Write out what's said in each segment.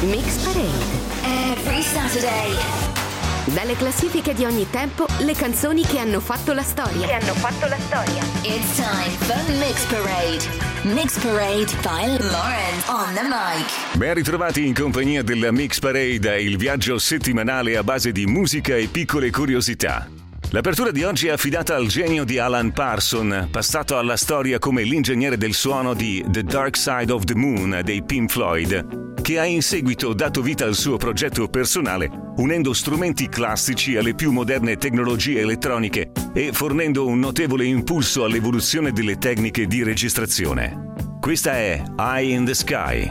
Mix Parade. Every Saturday. Dalle classifiche di ogni tempo, le canzoni che hanno fatto la storia. It's time for Mix Parade. Mix Parade by Lauren on the mic. Ben ritrovati in compagnia della Mix Parade, il viaggio settimanale a base di musica e piccole curiosità. L'apertura di oggi è affidata al genio di Alan Parsons, passato alla storia come l'ingegnere del suono di The Dark Side of the Moon dei Pink Floyd, che ha in seguito dato vita al suo progetto personale, unendo strumenti classici alle più moderne tecnologie elettroniche e fornendo un notevole impulso all'evoluzione delle tecniche di registrazione. Questa è Eye in the Sky.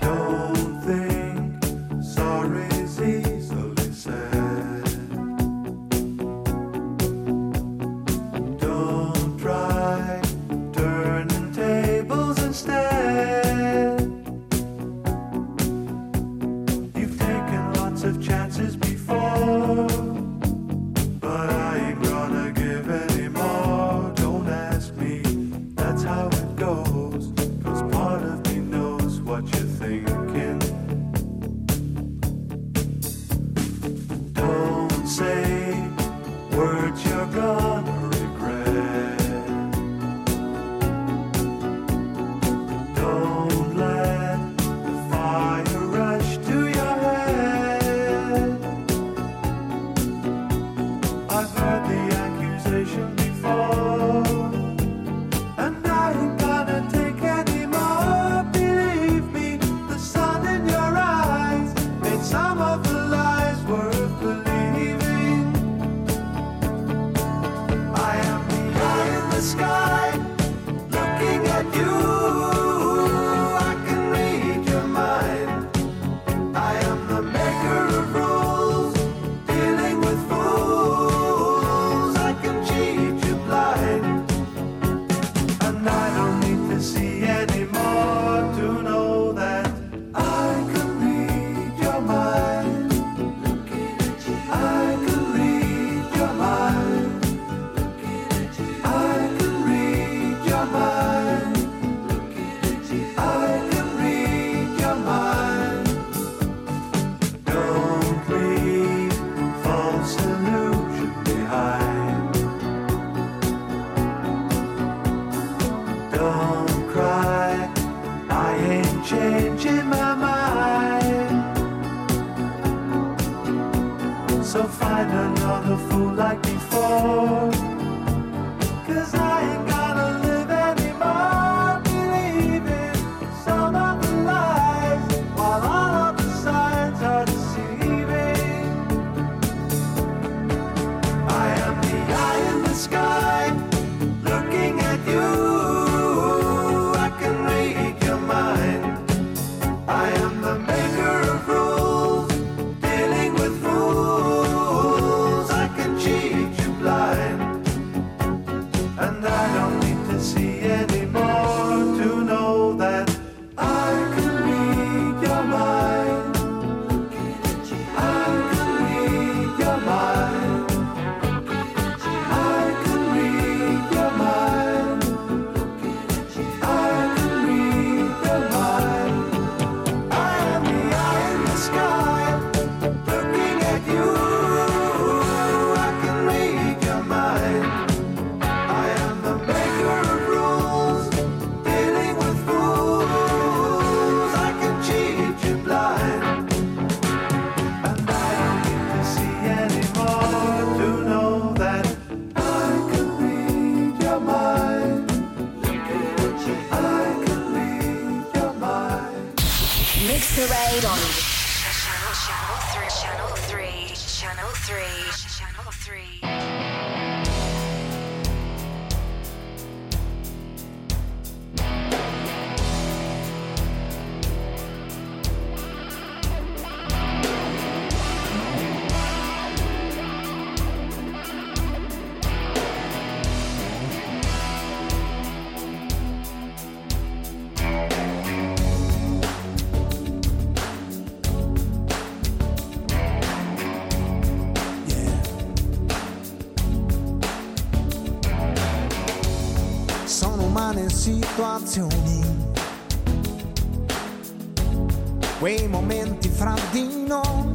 situazioni quei momenti fra di noi,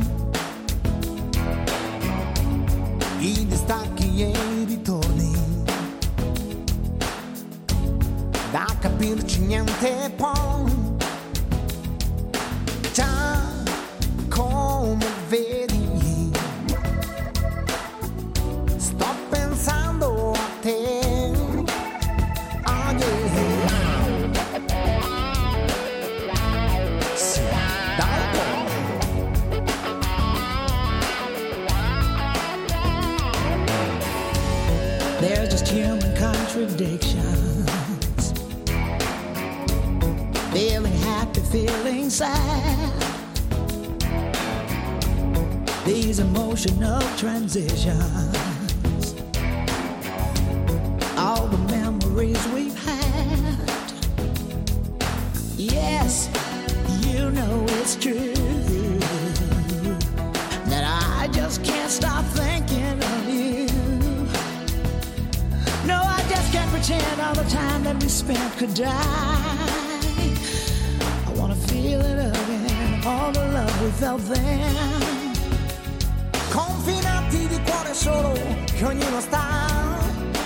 i distacchi e i ritorni, da capirci niente poi, già come vedi, sto pensando a te. Oh yeah. Sì, dai un po'. There's just human contradictions, feeling happy, feeling sad, these emotional transitions, all the memories we've had. Yes, you know it's true that I just can't stop thinking of you. No, I just can't pretend all the time that we spent could die. I wanna feel it again, all the love we felt then. Confinati di cuore solo, che ognuno sta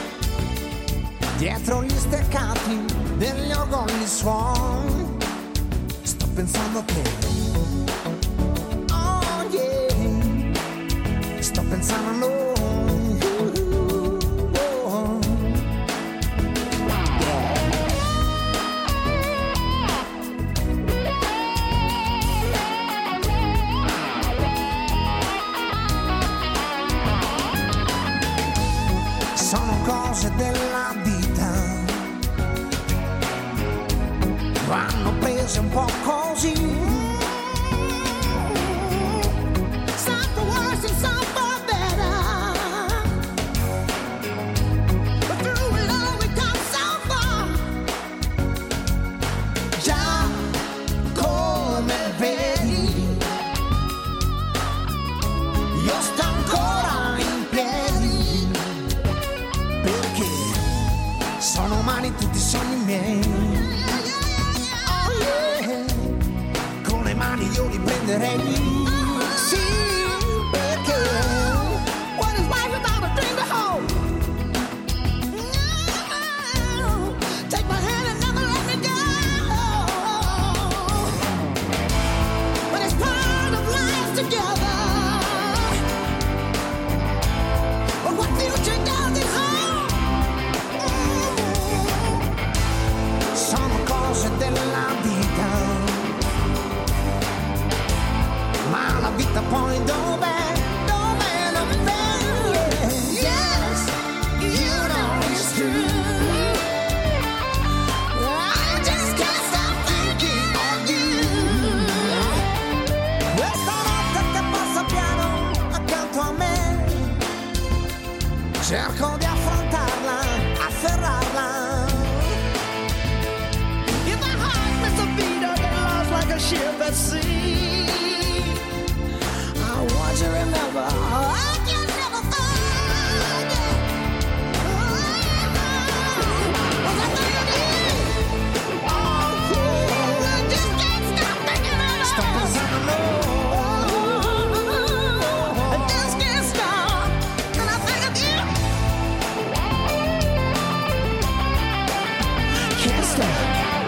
dietro gli steccati degli orgogli suoni. Sto pensando a te. Oh yeah, sto pensando a noi. Cose della vita vanno prese un po' così. Some for worse and some for better, but through it all we come so far. Già come vedi, io sto ancora in piedi, perché sono umani tutti i sogni miei. Oh yeah, con le mani io li prenderei. Sì, perché what is life without a dream to hold? Take my hand and never let me go. But it's part of life together. But what future does it hold? Sono cose della vita, ma la vita poi dov'è? Dov'è? Dov'è? Yes, you know it's true. I just can't stop thinking of you. Questa notte che passa piano accanto a me, cerco di affrontarla, afferrarla. Like a ship at sea, I want you to remember, I can never forget. Was I thinking? Oh, I just can't stop thinking about it. Stop pensando. I just can't stop, and I think of you. Can't stop.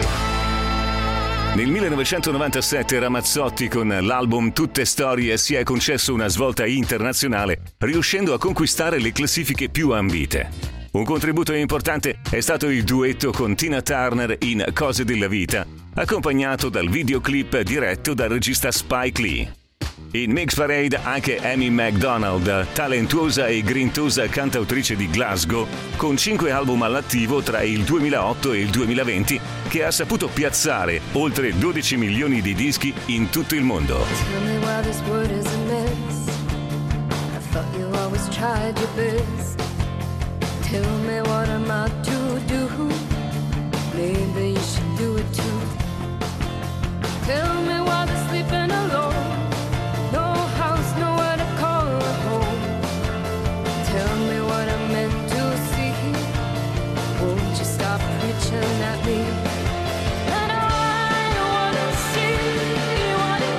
Nel 1997 Ramazzotti con l'album Tutte Storie si è concesso una svolta internazionale, riuscendo a conquistare le classifiche più ambite. Un contributo importante è stato il duetto con Tina Turner in Cose della vita, accompagnato dal videoclip diretto dal regista Spike Lee. In Mix Parade anche Amy Macdonald, talentuosa e grintosa cantautrice di Glasgow, con 5 album all'attivo tra il 2008 e il 2020, che ha saputo piazzare oltre 12 milioni di dischi in tutto il mondo. Tell me why this word is a mess. I thought you always tried your best. Tell me what am I to do? Maybe you should do it too. Tell me why they're sleeping alone. No house, nowhere to call home. Tell me what I'm meant to see. Won't you stop preaching at me? And I wanna see what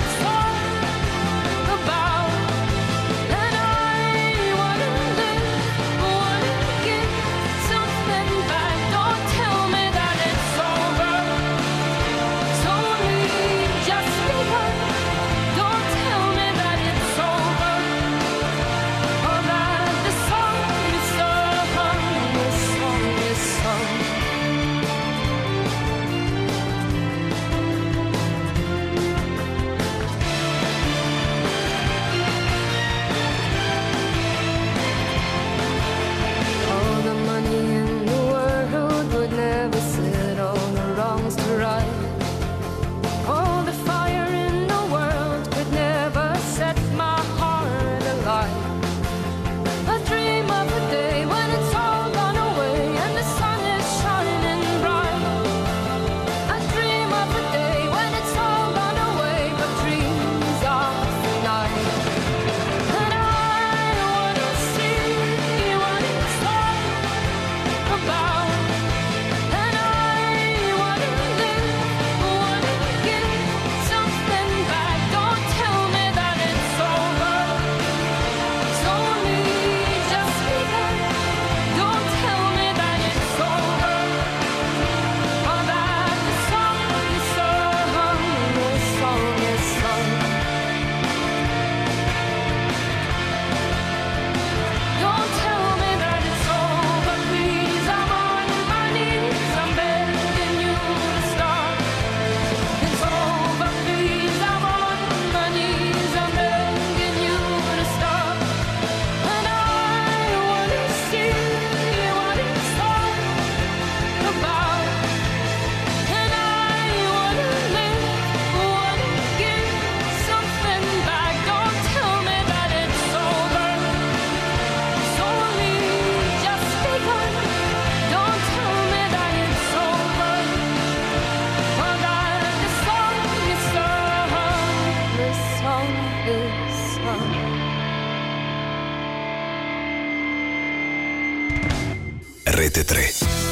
Rete 3.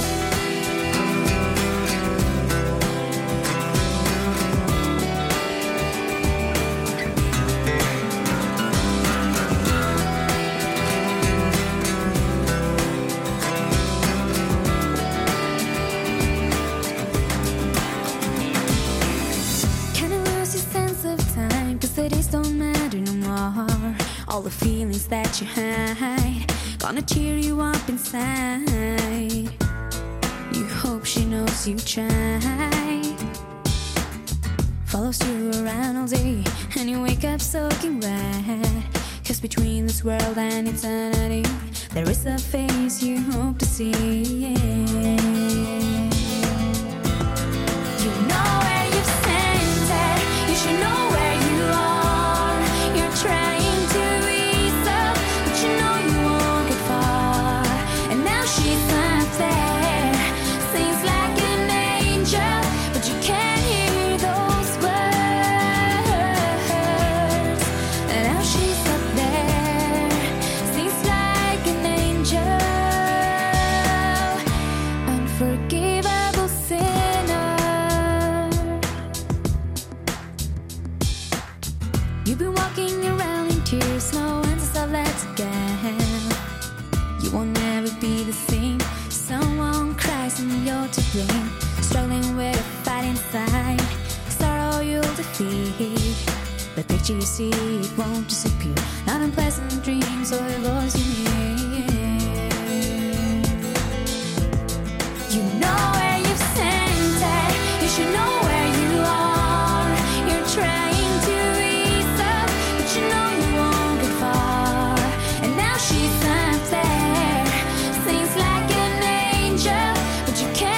All the feelings that you hide, gonna cheer you up inside. You hope she knows you tried. Follows you around all day, and you wake up soaking wet. 'Cause between this world and eternity, there is a face you hope to see. You know where you've sent it, you should know where you are. You're trying struggling with a fight inside. Sorrow you'll defeat. The picture you see, it won't disappear. Not unpleasant dreams or a voice you hear. You know where you've sent it, you should know where you are. You're trying to ease up, but you know you won't get far. And now she's not there, seems like an angel, but you can't.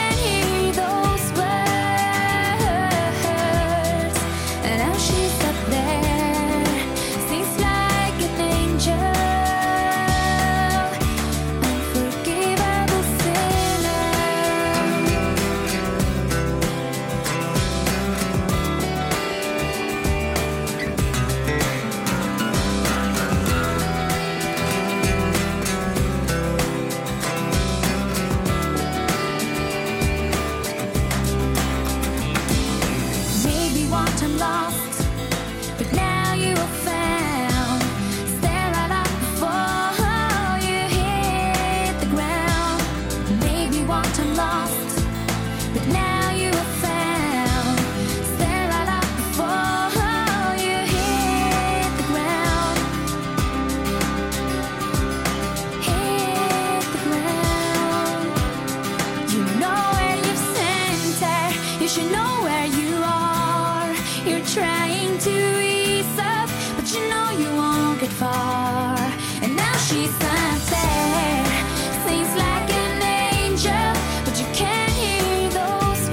Far, and now she's not there. Seems like an angel, but you can't hear those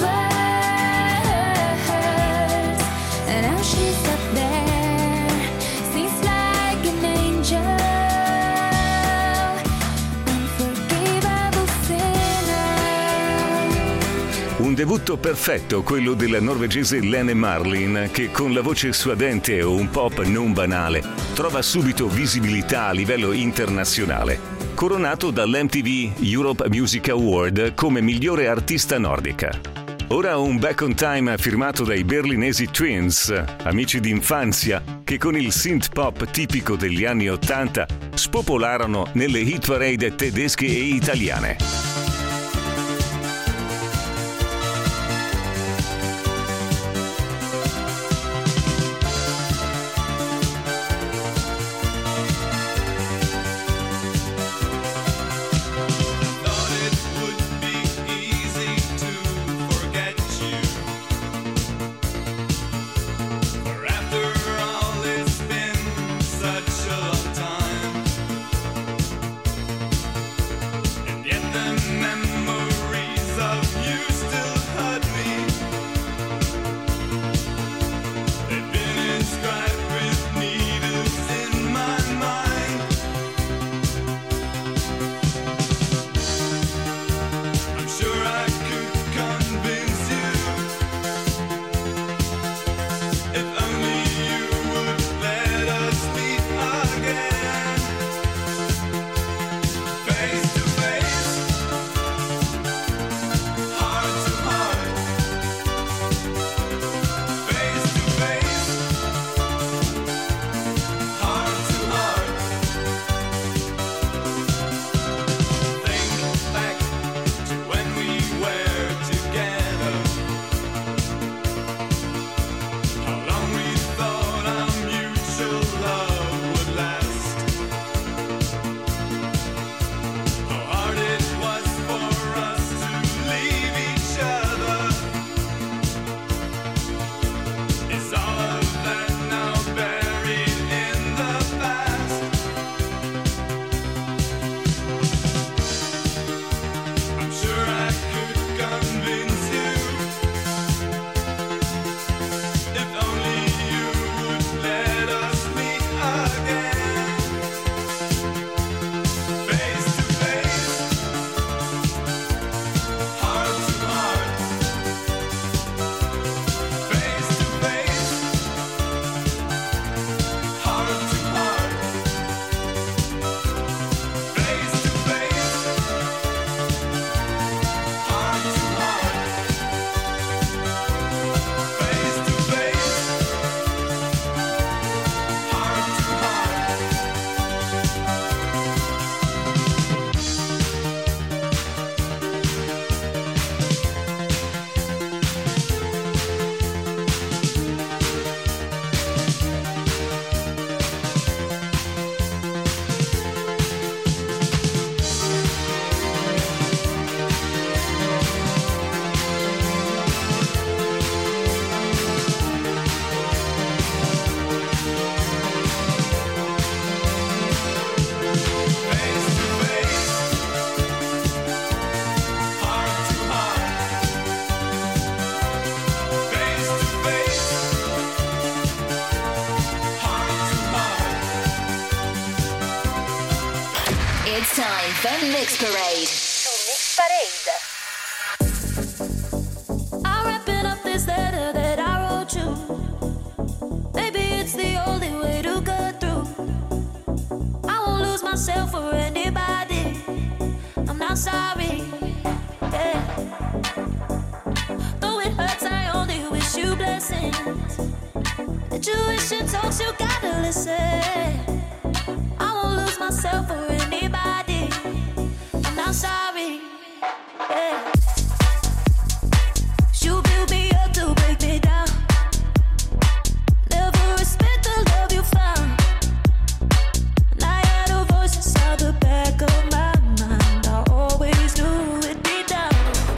words. And now she's up there. Seems like an angel, unforgivable sinner. Un debutto perfetto, quello della norvegese Lene Marlin, che con la voce suadente e un pop non banale trova subito visibilità a livello internazionale, coronato dall'MTV Europe Music Award come migliore artista nordica. Ora un Back on Time firmato dai berlinesi Twins, amici d'infanzia, che con il synth pop tipico degli anni '80 spopolarono nelle hit parade tedesche e italiane. Yet the It's time for Mix Parade. Mix Parade. I'm wrapping up this letter that I wrote you. Maybe it's the only way to go through. I won't lose myself for anybody. I'm not sorry. Yeah. Though it hurts, I only wish you blessings. The tuition talks, you gotta listen. I won't lose myself for anybody. I'm not sorry. Yeah. You build me up to break me down. Never respect the love you found. And I had a voice inside the back of my mind. I always knew it'd be down.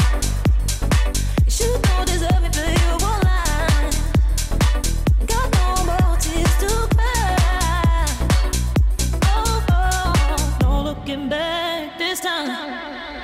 You don't deserve me, but you won't lie. Got no more tears to cry. Oh, oh, no looking back this time.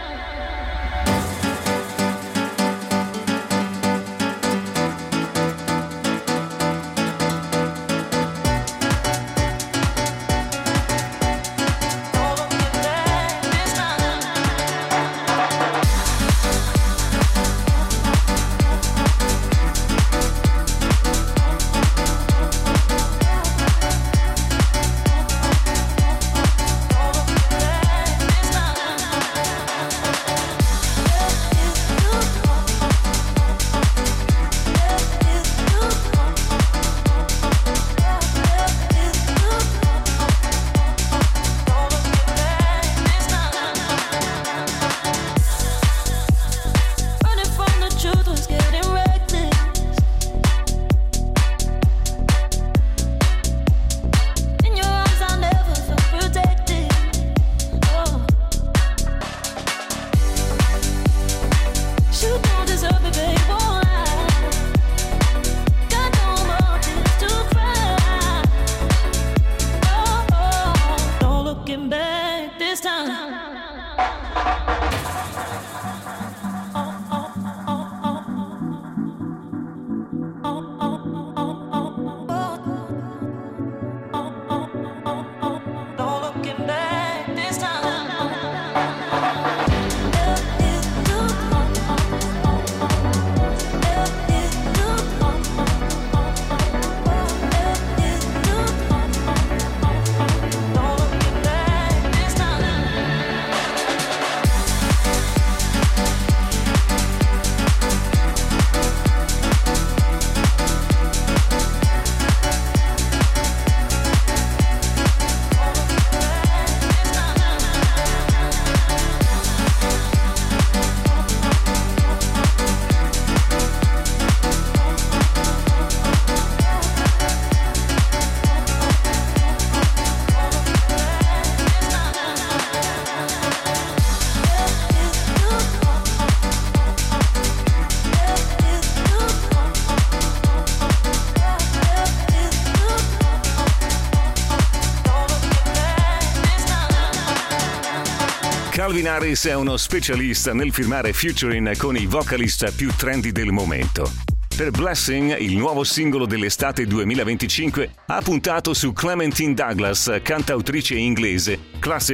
Calvin Harris è uno specialista nel firmare featuring con i vocalist più trendy del momento. Per Blessing, il nuovo singolo dell'estate 2025, ha puntato su Clementine Douglas, cantautrice inglese, classe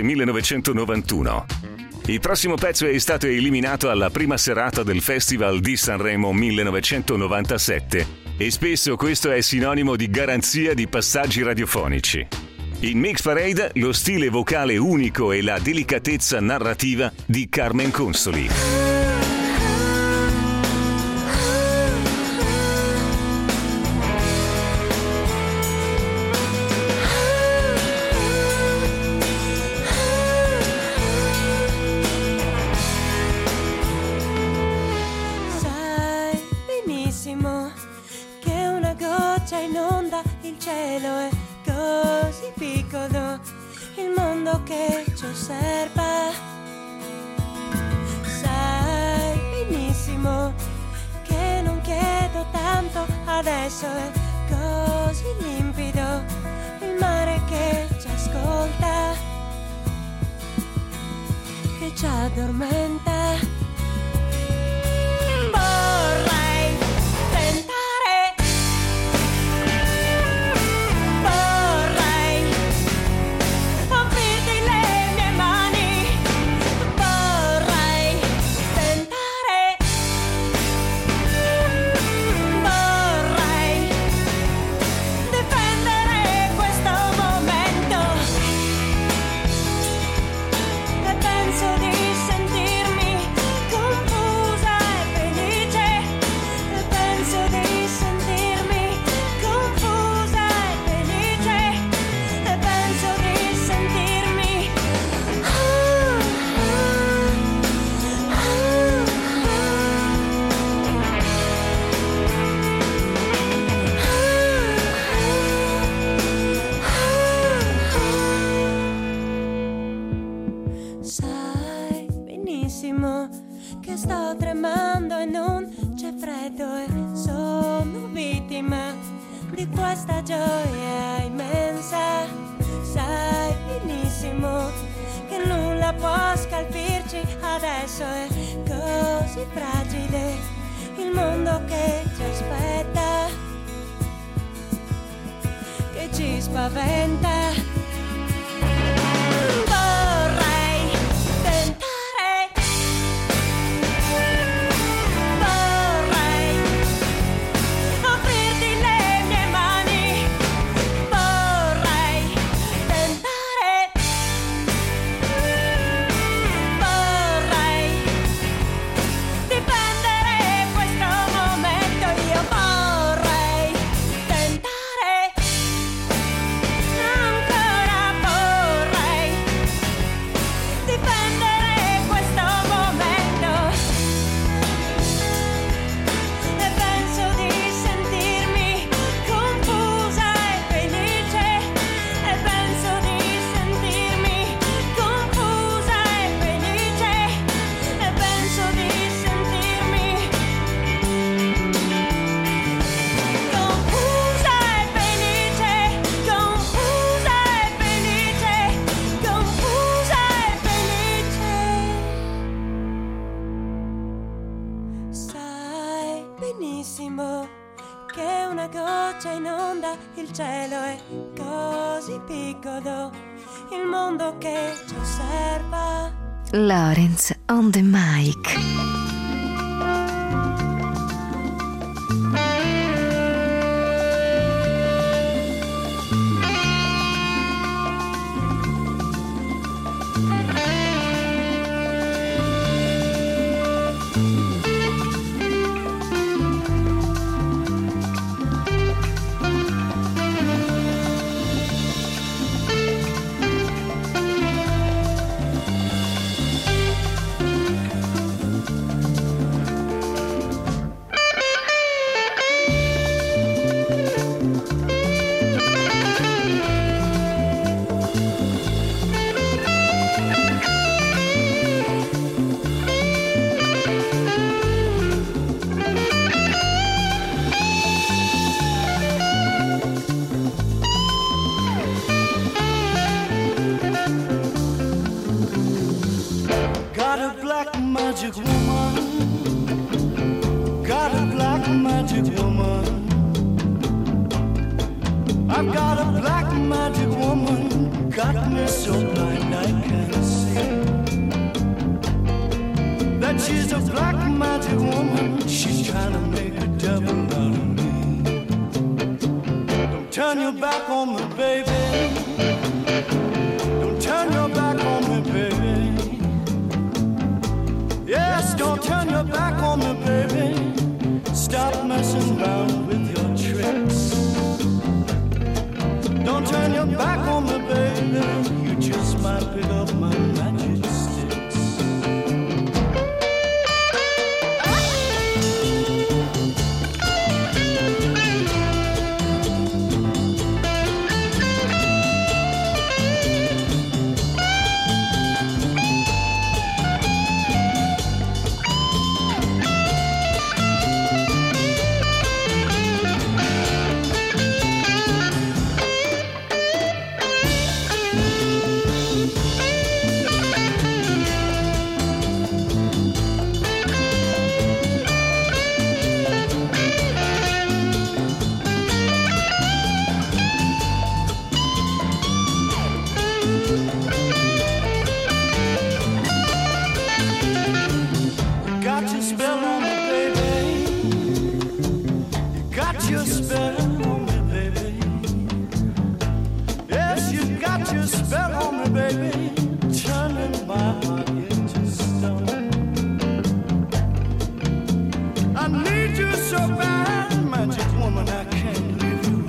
1991. Il prossimo pezzo è stato eliminato alla prima serata del Festival di Sanremo 1997 e spesso questo è sinonimo di garanzia di passaggi radiofonici. In Mix Parade, lo stile vocale unico e la delicatezza narrativa di Carmen Consoli. Sai benissimo che una goccia inonda il cielo è così piccolo il mondo che ci osserva. Sai benissimo che non chiedo tanto, adesso è così limpido il mare che ci ascolta, che ci addormenta. Vorrei tentare, vorrei offrirti le mie mani, può scalfirci, adesso è così fragile il mondo che ci aspetta, che ci spaventa. Vorrei tentare, vorrei offrirti le mie mani, vorrei tentare, vorrei difendere questo momento, io vorrei tentare, ancora vorrei difendere questo momento, e penso di sentirmi confusa e felice, e penso di sentirmi confusa e felice, e penso di sentirmi confusa e felice, confusa e felice, confusa e felice. Sai benissimo che una goccia inonda il cielo, è così piccolo il mondo che ci osserva. Lawrence on the mic. Got a black magic woman. Got a black magic woman. I've got a black magic woman. Got me so blind I can't see that she's a black magic woman. She's trying to make a devil out of me. Don't turn your back on me, baby. Don't turn your back on me, baby. Yes, don't turn your back on me, baby. Stop messing around with your tricks. Don't turn your back on me, baby. You just might pick up my magic sticks. Got your spell on me, baby. You got your spell on me, baby. Yes, you got your spell on me, baby. Turning my heart into stone. I need you so bad, magic woman, I can't leave you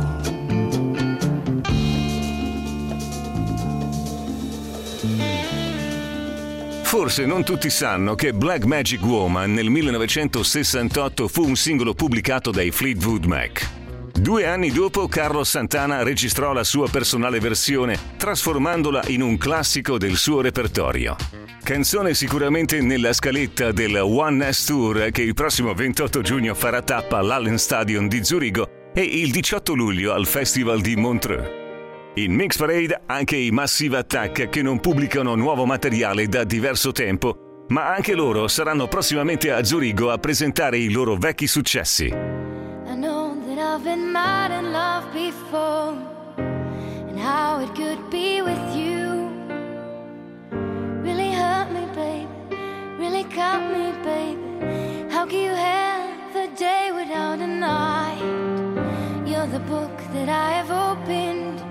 Forse non tutti sanno che Black Magic Woman nel 1968 fu un singolo pubblicato dai Fleetwood Mac. 2 anni dopo, Carlos Santana registrò la sua personale versione, trasformandola in un classico del suo repertorio. Canzone sicuramente nella scaletta del One Nest Tour che il prossimo 28 giugno farà tappa all'Allen Stadion di Zurigo e il 18 luglio al Festival di Montreux. In Mix Parade anche i Massive Attack, che non pubblicano nuovo materiale da diverso tempo, ma anche loro saranno prossimamente a Zurigo a presentare i loro vecchi successi. I know that I've been mad in love before, and how it could be with you. Really hurt me, baby, really cut me, baby. How can you have a day without a night? You're the book that I have opened,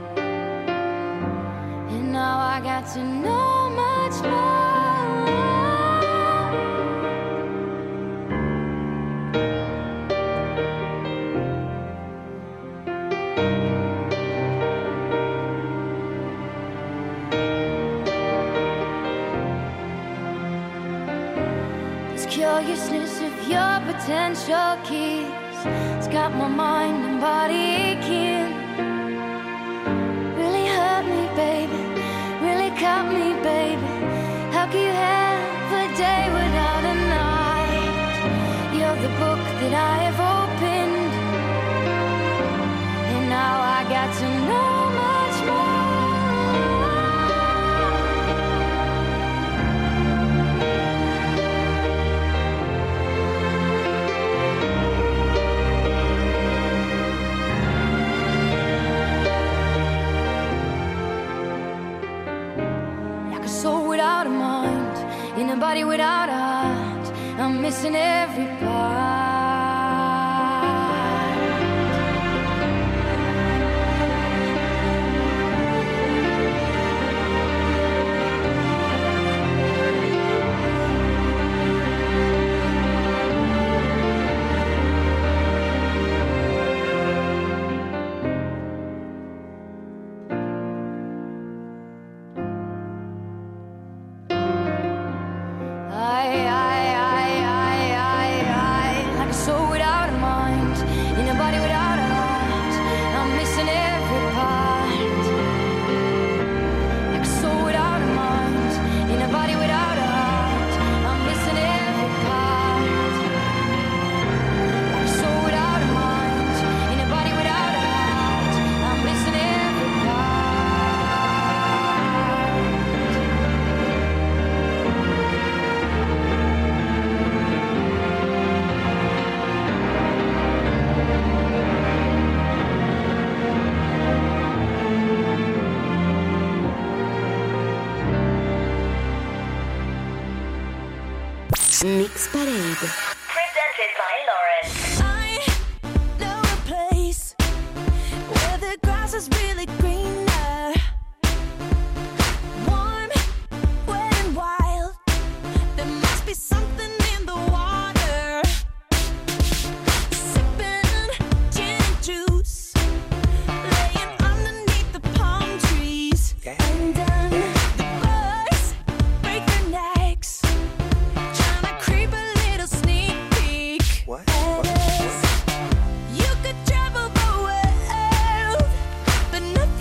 and now I got to know much more. This curiousness of your potential kiss, it's got my mind and body aching. Really hurt me, baby, really cut me, baby. How can you have a day without a night? You're the book that I have opened, and now I got to know much more. Soul without a mind, in a body without a heart, I'm missing every part. Mix Parade. Presented by Lawrence. I know a place where the grass is really greener, warm, wet and wild. There must be something in the water. Sipping gin and juice, laying underneath the palm trees. And the birds break their necks, creep a little sneak peek. What? You could travel the world, but nothing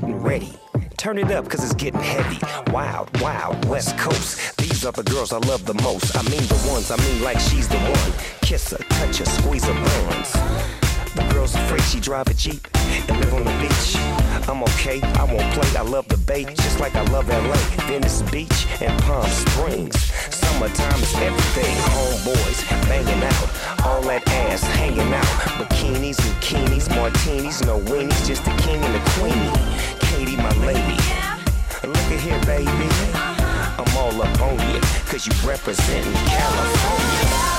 getting ready. Turn it up, cause it's getting heavy. Wild, wild, West Coast. These are the girls I love the most. I mean the ones, I mean like she's the one. Kiss her, touch her, squeeze her bones. The girl's afraid she drive a Jeep and live on the beach. I'm okay, I won't play, I love the bay, just like I love LA, Venice Beach and Palm Springs. Summertime is everything, homeboys banging out, all that ass hanging out. Bikinis, bikinis, martinis, no weenies, just the king and the queenie. Katie, my lady, look at here, baby, I'm all up on you, cause you representing California.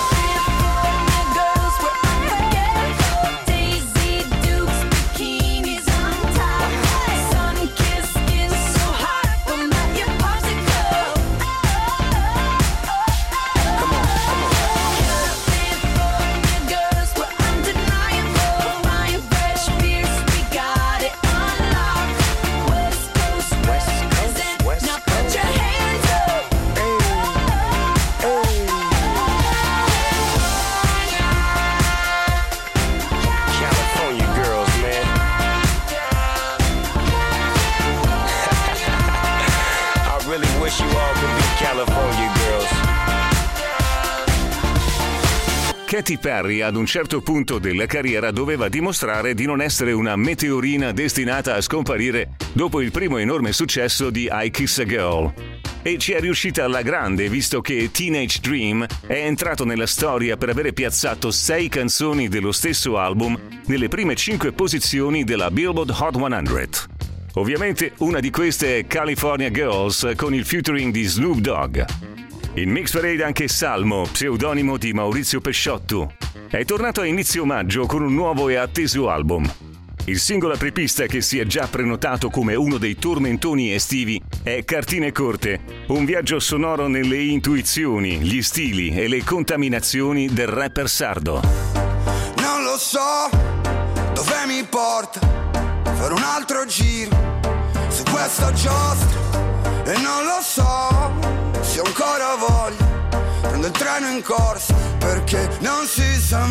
Katy Perry ad un certo punto della carriera doveva dimostrare di non essere una meteorina destinata a scomparire dopo il primo enorme successo di I Kiss a Girl. E ci è riuscita alla grande, visto che Teenage Dream è entrato nella storia per avere piazzato 6 canzoni dello stesso album nelle prime 5 posizioni della Billboard Hot 100. Ovviamente una di queste è California Girls con il featuring di Snoop Dogg. In Mix Parade anche Salmo, pseudonimo di Maurizio Pesciotto, è tornato a inizio maggio con un nuovo e atteso album. Il singolo apripista che si è già prenotato come uno dei tormentoni estivi è Cartine Corte, un viaggio sonoro nelle intuizioni, gli stili e le contaminazioni del rapper sardo. Non lo so dove mi porta fare un altro giro su questa giostra e non lo so se ho ancora voglia prendo il treno in corsa perché non si sa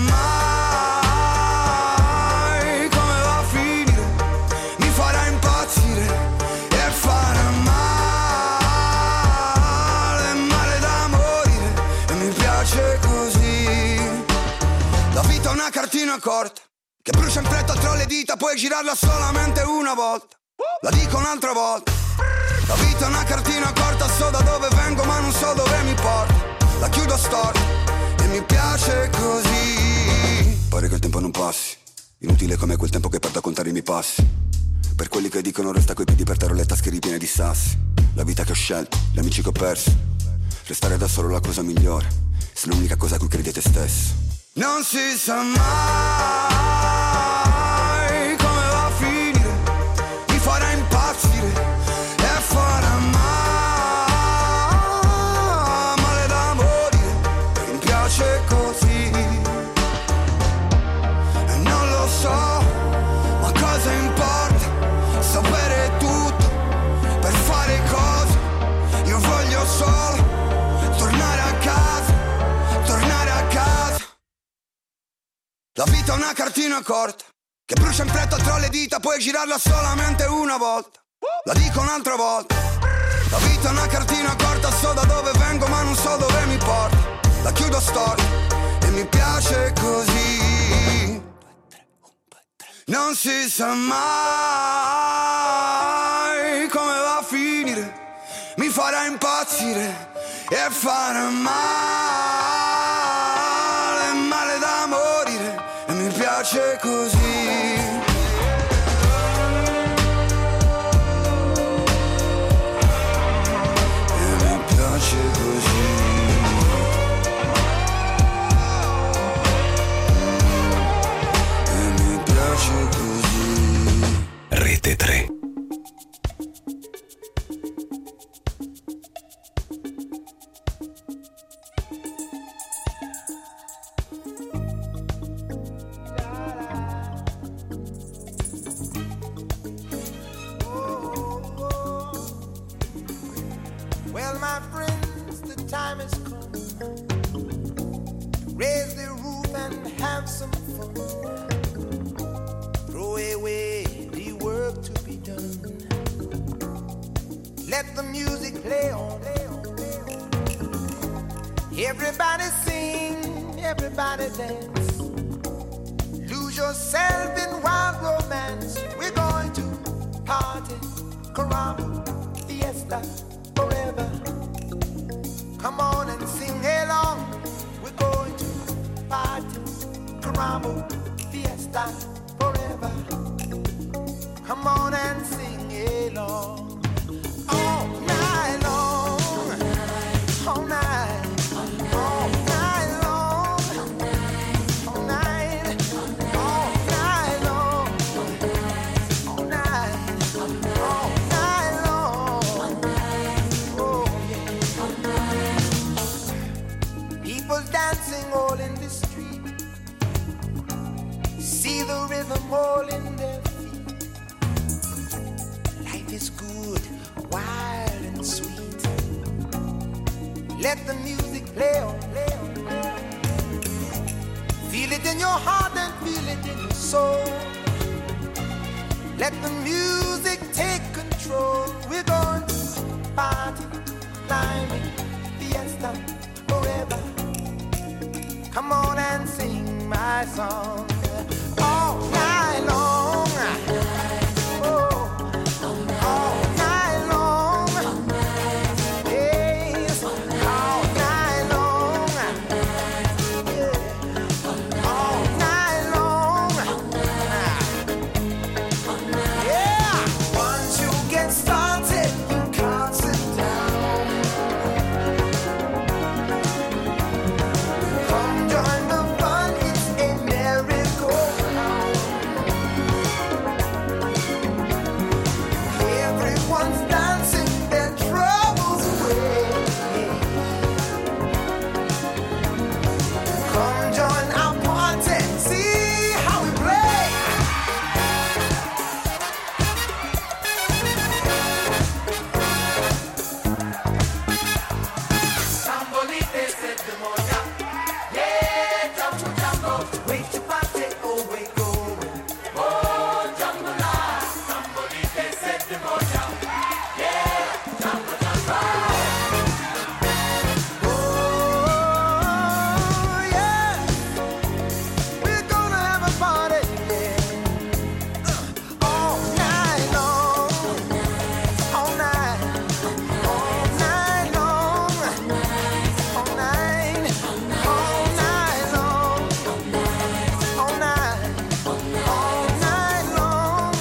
mai come va a finire, mi farà impazzire e farà male da morire e mi piace così. La vita è una cartina corta che brucia in fretta tra le dita, puoi girarla solamente una volta, la dico un'altra volta. La vita è una cartina corta, so da dove vengo ma non so dove mi porta. La chiudo storta e mi piace così. Pare che il tempo non passi, inutile come quel tempo che perdo a contare i miei passi. Per quelli che dicono resta coi piedi per terra, le tasche ripiene di sassi. La vita che ho scelto, gli amici che ho perso. Restare da solo è la cosa migliore, se è l'unica cosa a cui credi te stesso. Non si sa mai come va a finire, mi farà impazzire e farà male da morire, perché mi piace così. E non lo so, ma cosa importa sapere tutto per fare cose. Io voglio solo tornare a casa, tornare a casa. La vita è una cartina corta che brucia in fretta tra le dita, puoi girarla solamente una volta, la dico un'altra volta. La vita è una cartina corta, so da dove vengo ma non so dove mi porta. La chiudo storta e mi piace così. Non si sa mai come va a finire, mi farà impazzire e farà male da morire e mi piace così. Rete 3. Well, my friends, the time has come. Raise the roof and have some fun. Throw away the work to be done. Let the music play on. Everybody sing, everybody dance. Lose yourself in wild romance. We're going to party, caramba, fiesta, forever. Come on and sing along. We're going to party, caramba, fiesta, forever. Come on and sing along. All night long, all night. Dancing all in the street, see the rhythm all in their feet. Life is good, wild and sweet. Let the music play on, play on, play on. Feel it in your heart and feel it in your soul. Let the music take control. We're going to party, climbing, fiesta, forever. Come on and sing my song all night long. Oh, all night long. Yes, all night long. Yeah, all night long. Yeah, once you get started, you can't sit down. Join the fun, it's a merry-go-round. Everyone's dancing their troubles away. Come join our party, see how we play. Sambolite se demonia. Wait to party, oh wait going. Oh, jungle life, somebody they said the moja. Yeah, jungle jungle. Oh yeah, we're gonna have a party, yeah. All night long, all night, all night long, all night, all night long. All night long.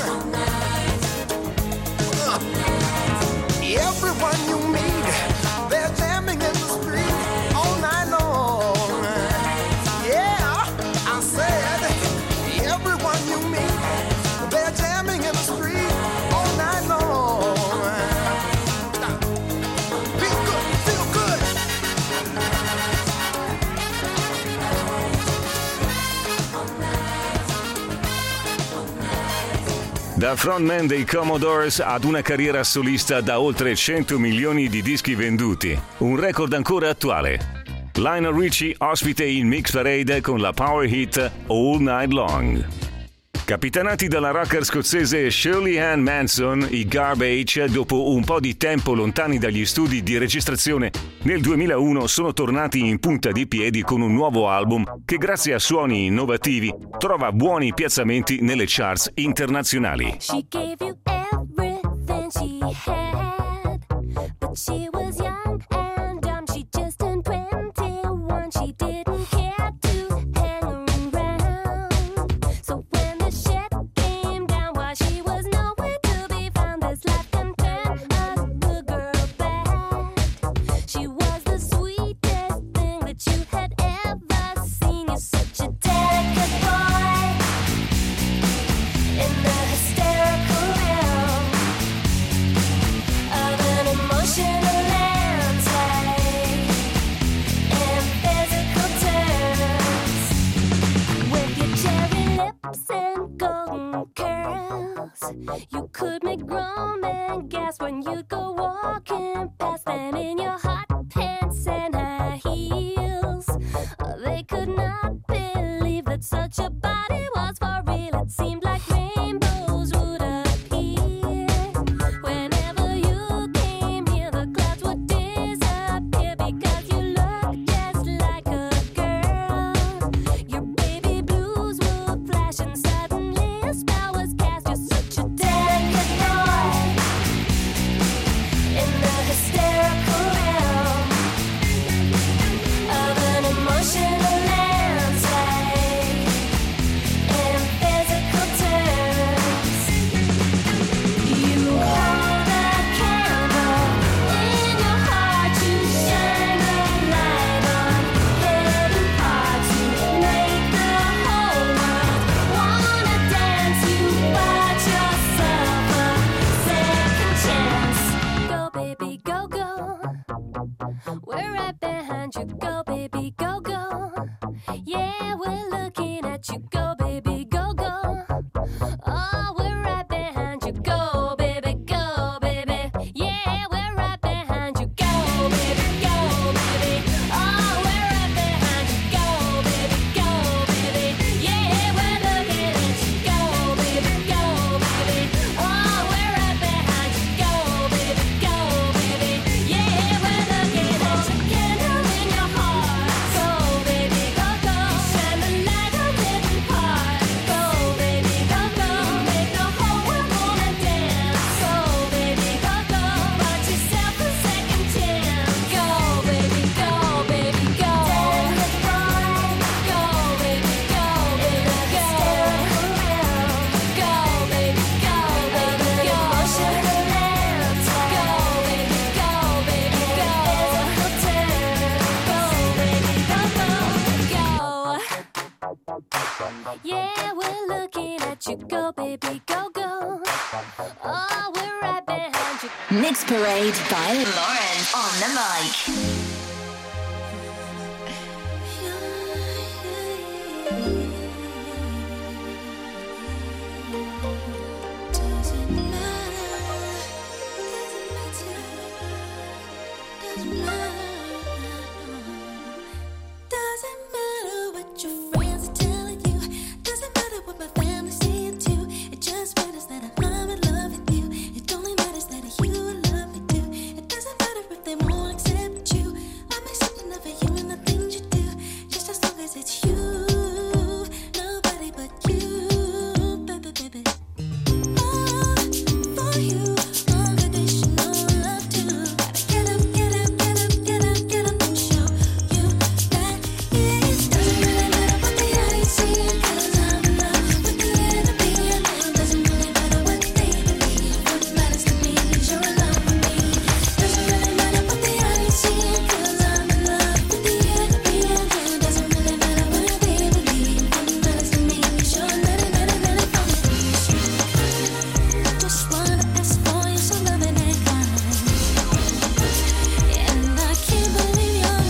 Everyone you meet, they're jamming in the street all night long. Yeah, I said, everyone you meet, they're jamming in the street all night long. Feel good, feel good. Da frontman dei Commodores ad una carriera solista da oltre 100 milioni di dischi venduti, un record ancora attuale. Lionel Richie ospite in Mix Parade con la power hit All Night Long. Capitanati dalla rocker scozzese Shirley Ann Manson, i Garbage, dopo un po' di tempo lontani dagli studi di registrazione, nel 2001 sono tornati in punta di piedi con un nuovo album che, grazie a suoni innovativi, trova buoni piazzamenti nelle charts internazionali. She gave you everything she had, but she was young and dumb. She just turned 21. She didn't care to hang around. So when the shit came down, while she was nowhere to be found, this life can turn a good girl bad. She was the sweetest thing that you had ever seen. You're such a delicate boy in the hysterical realm of an emotional landscape in physical terms. With your cherry lips and golden curls, you could make grown men gasp when you go walking past them in your hot pants and high heels. They could not believe that such a body was for real. It seemed like rainbows would appear whenever you came baby, go, go. We're right behind you, go, baby, go, go. Yeah, we're looking at you, go, baby, go, go. Oh, we're right behind you, go, baby, go, baby. Yeah, we're right behind you, go, baby, go, baby. Oh, we're right behind you, go, baby, go, baby. Yeah, we're looking at you, go, baby, go, baby. Oh, we're right behind you, go, baby, go, baby. Yeah, we're looking at you, candle in your heart. So, baby, go, go. Shine the light on every part. Go, baby, go, go. Make the whole world wanna dance. So, baby, go, go. Watch yourself a second chance. Go, baby, go, baby, go. Go, baby, go, baby, go. Go, baby, go, baby, go. Shine the lamps. Go, baby, go, baby, go. Go, baby, go, go, go. Yeah, we're looking at you, go, baby, go, go. Oh, we're right behind you. Mix Parade by Lauren on the mic. Doesn't matter what your friends are telling you. Doesn't matter what my family's saying too. It just matters that I'm in love with you. It only matters that you love me too. It doesn't matter if they won't accept you. I'm accepting of you and the things you do. Just as long as it's you. Nobody but you, baby, baby. Oh, for you, unconditional love too. Gotta get up, get up, get up, get up, get up and show you that it doesn't really matter what the eyes see, 'cause I'm in love with the enemy. It doesn't really matter what they believe. What matters to me is your love for me. Doesn't really matter what the eyes see, 'cause I'm in love with the enemy. It doesn't really matter what they believe. What matters to me is your na-na-na-na-na for me. Just wanna ask for your so loving and kind. And I can't believe you're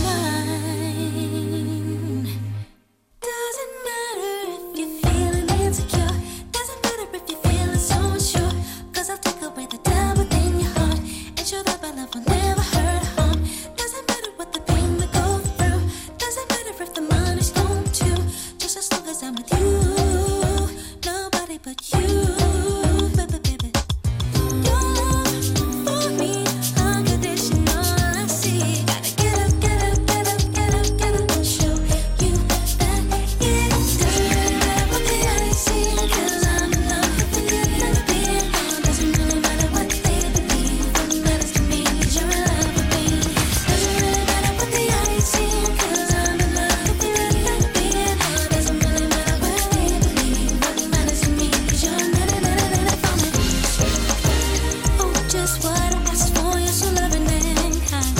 mine. Doesn't matter if you're feeling insecure. Doesn't matter if you're feeling so unsure. 'Cause I'll take away the doubt within your heart. And show that my love will never hurt or harm. Doesn't matter what the pain we go through. Doesn't matter if the money's gone too. Just as long as I'm with you. Nobody but you, baby, baby. Your love for me, unconditional, I see. Gotta get up, get up, get up, get up, get up and show you that it doesn't really matter what the eyes see, 'cause I'm in love with the enemy. Doesn't really matter what they believe. What matters to me is your love for me. Doesn't really matter what the eyes see, 'cause I'm in love with the enemy. Doesn't really matter what they believe. What matters to me is your na-na-na-na-na for me. Oh, just what I asked for, you're so loving and kind.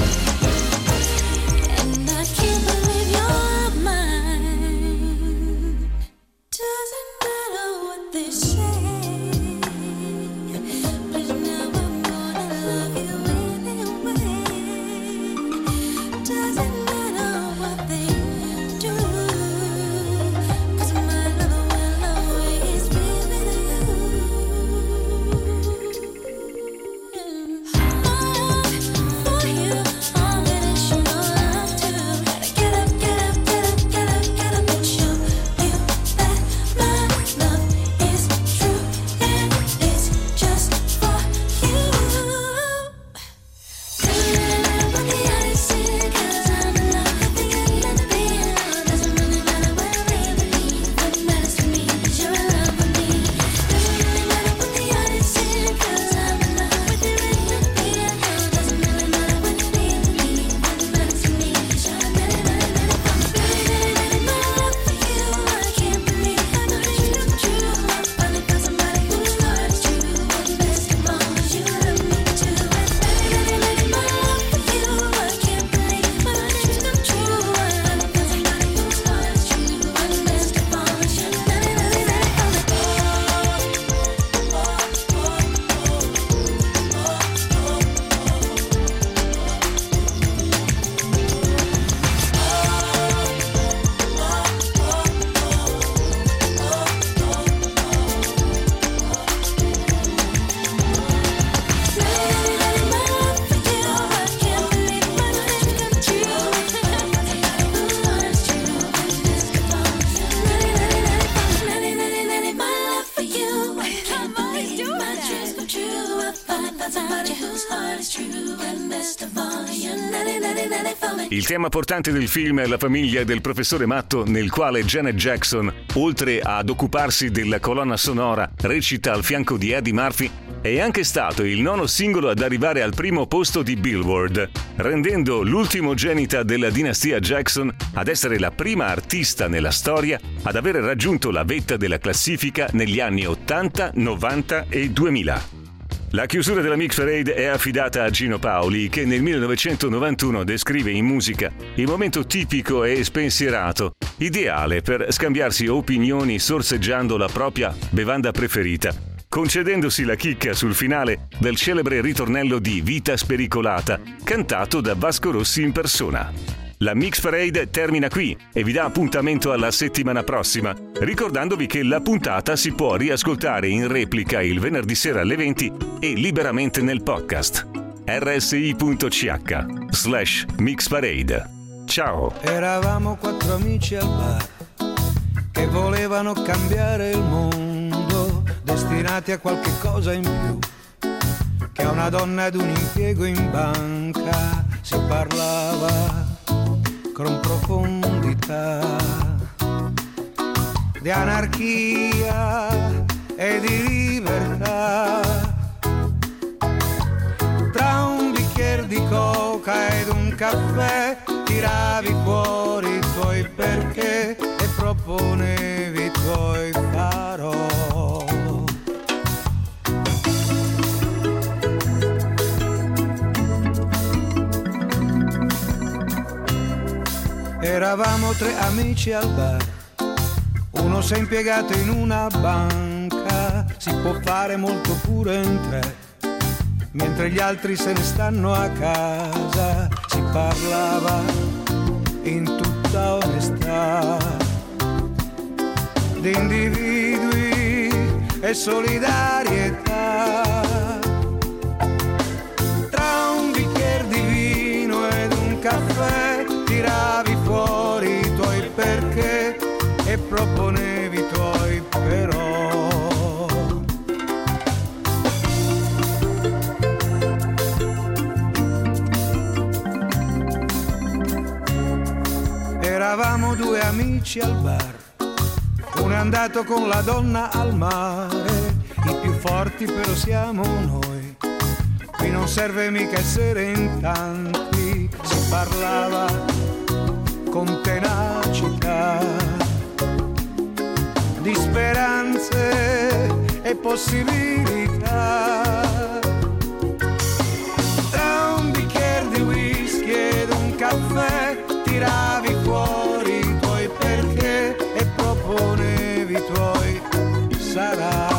And I can't believe you're mine. Doesn't matter what they say, but now I'm gonna love you anyway. Doesn't matter what they do, 'cause my love will always be with you. Il tema portante del film è la famiglia del professore matto, nel quale Janet Jackson, oltre ad occuparsi della colonna sonora, recita al fianco di Eddie Murphy. È anche stato il nono singolo ad arrivare al primo posto di Billboard, rendendo l'ultimogenita della dinastia Jackson ad essere la prima artista nella storia ad aver raggiunto la vetta della classifica negli anni 80, 90 e 2000. La chiusura della Mix Parade è affidata a Gino Paoli, che nel 1991 descrive in musica il momento tipico e spensierato, ideale per scambiarsi opinioni sorseggiando la propria bevanda preferita, concedendosi la chicca sul finale del celebre ritornello di Vita spericolata, cantato da Vasco Rossi in persona. La Mix Parade termina qui e vi dà appuntamento alla settimana prossima, ricordandovi che la puntata si può riascoltare in replica il venerdì sera alle 20 e liberamente nel podcast rsi.ch/mixparade. Ciao! Eravamo 4 amici al bar che volevano cambiare il mondo, destinati a qualche cosa in più che a una donna ed un impiego in banca. Si parlava con profondità di anarchia e di libertà. Tra un bicchiere di coca ed un caffè tiravi fuori i tuoi perché e proponevi i tuoi farò. Eravamo 3 amici al bar, uno si è impiegato in una banca, si può fare molto pure in 3, mentre gli altri se ne stanno a casa. Si parlava in tutta onestà di individui e solidarietà. Tra un bicchiere di vino ed un caffè tiravi fuori i tuoi perché e proponevi i tuoi però. Eravamo 2 amici al bar, uno è andato con la donna al mare, i più forti però siamo noi, qui non serve mica essere in tanti. Si parlava con tenacità di speranze e possibilità. Tra un bicchiere di whisky ed un caffè tiravi fuori i tuoi perché e proponevi i tuoi sarà.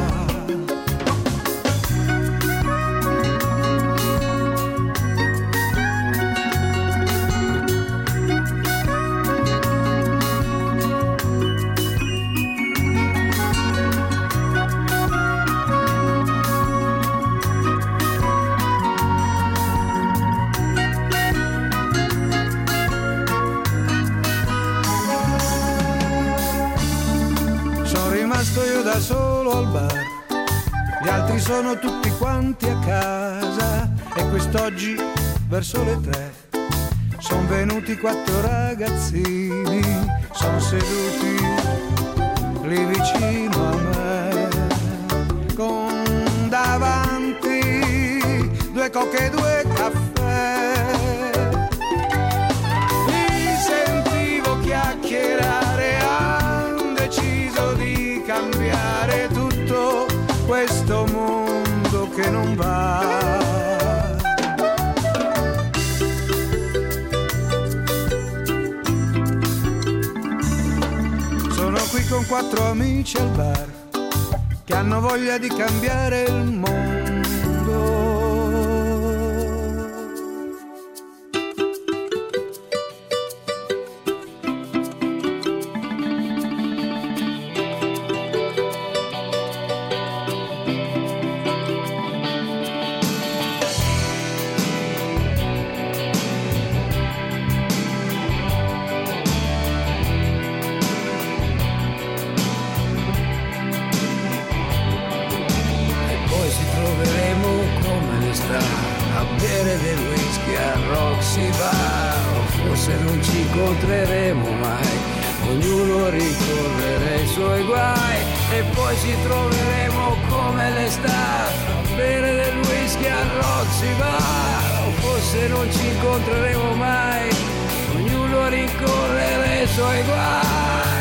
Io da solo al bar, gli altri sono tutti quanti a casa e quest'oggi verso le 3 son venuti 4 ragazzini, son seduti lì vicino a me, con davanti 2 coche e 2 caffè. Li sentivo chiacchierare, han deciso di cambiare tutto questo mondo che non va. Sono qui con 4 amici al bar che hanno voglia di cambiare il mondo. bere del whisky a Roxy Bar, o forse non ci incontreremo mai, ognuno rincorrerà i suoi guai e poi ci troveremo come le star, a bere del whisky a Roxy Bar, o forse non ci incontreremo mai, ognuno rincorrerà i suoi guai.